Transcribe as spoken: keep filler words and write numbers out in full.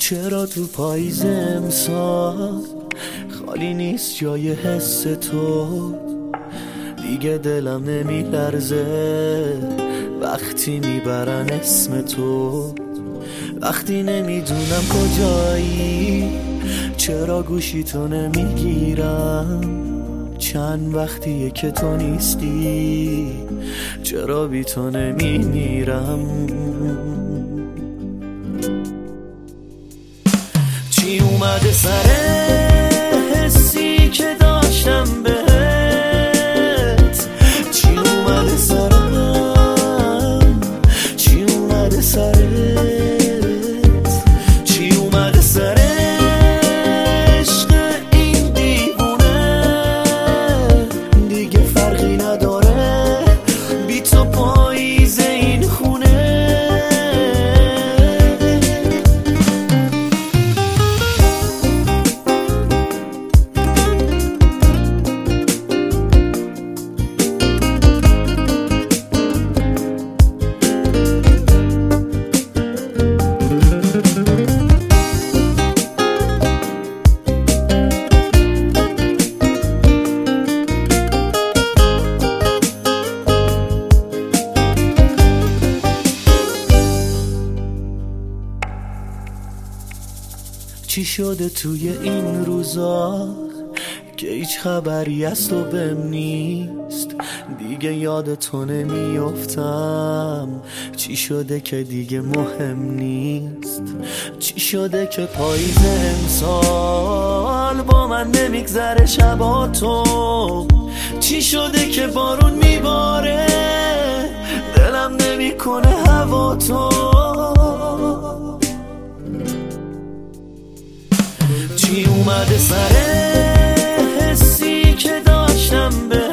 چرا تو پاییز امسال خالی نیست جای حس تو؟ دیگه دلم نمی لرزه وقتی میبرن اسم تو. وقتی نمیدونم کجایی چرا گوشی تو نمیگیرم؟ چند وقتیه که تو نیستی چرا بی تو نمیمیرم؟ چی اومده سر حسی که داشتم بهت؟ چی اومده سرم؟ چی اومده سرت؟ چی اومده سر عشق این دیوونه؟ دیگه فرقی نداره بی تو پاییز این خونه. چی شده توی این روزا که هیچ خبری از تو بهم نیست؟ دیگه یاد تو نمیافتم. چی شده که دیگه مهم نیست؟ چی شده که پاییز امسال با من نمیگذره شبا تو؟ چی شده که بارون میباره دلم نمیکنه هوا تو؟ چی اومده سر حسی که داشتم به